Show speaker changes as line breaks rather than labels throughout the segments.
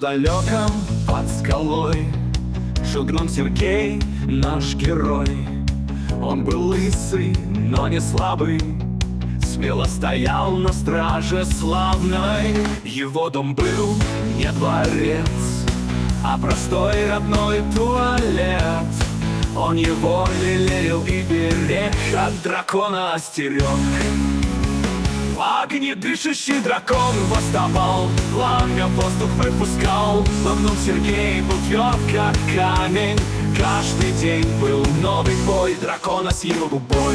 далеком под скалой жил гном Сергей, наш герой. Он был лысый, но не слабый, смело стоял на страже славной. Его дом был не дворец, а простой родной туалет. Он его лелеял и берег, от дракона остерег. Огнедышащий дракон восставал, пламя в воздух выпускал. Но гном Сергей был тверд, как камень. Каждый день был новый бой дракона с его губой.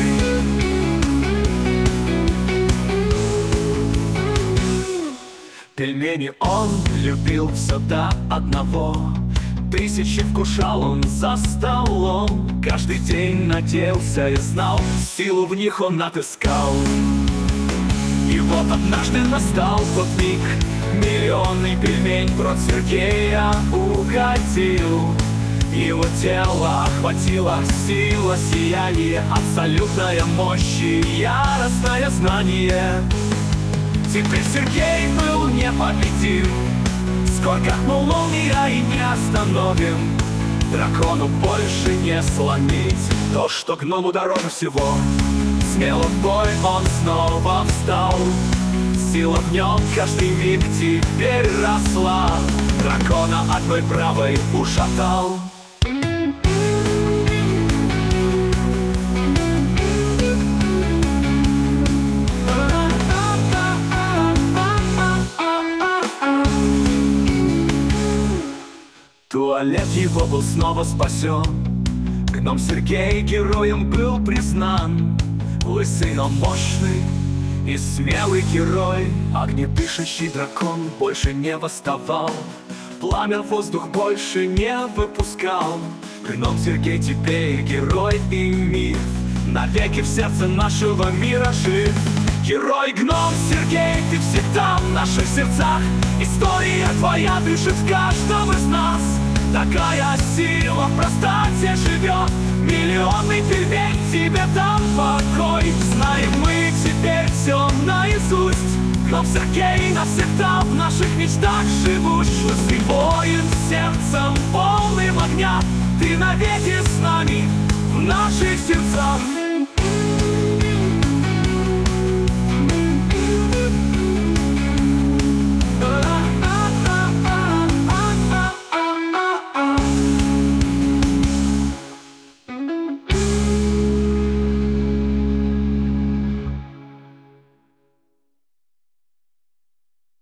Пельмени он любил все до одного, тысячи вкушал он за столом. Каждый день надеялся и знал, силу в них он отыскал. И вот однажды настал тот миг, миллионный пельмень в рот Сергея угодил. Его тело охватила сила, сияние, абсолютная мощь и яростное знание. Теперь Сергей был непобедим, скоро кахнул молния и не остановим. Дракону больше не сломить то, что гному дороже всего. Смело в бой он снова встал, сила в нем каждый миг теперь росла. Дракона одной правой ушатал. Туалет его был снова спасен, гном Сергей героем был признан. Лысый, но мощный и смелый герой, огнедышащий дракон больше не восставал, пламя в воздух больше не выпускал. Гном Сергей теперь герой и миф, навеки в сердце нашего мира жив. Герой гном Сергей, ты всегда в наших сердцах, история твоя дышит в каждом из нас. Такая сила в простоте живет, миллионный пельмень тебе дам покой. Знаем мы теперь все наизусть, гном Сергей навсегда в наших мечтах живущий. Лысый воин сердцем полным огня, ты навеки с нами в наших сердцах.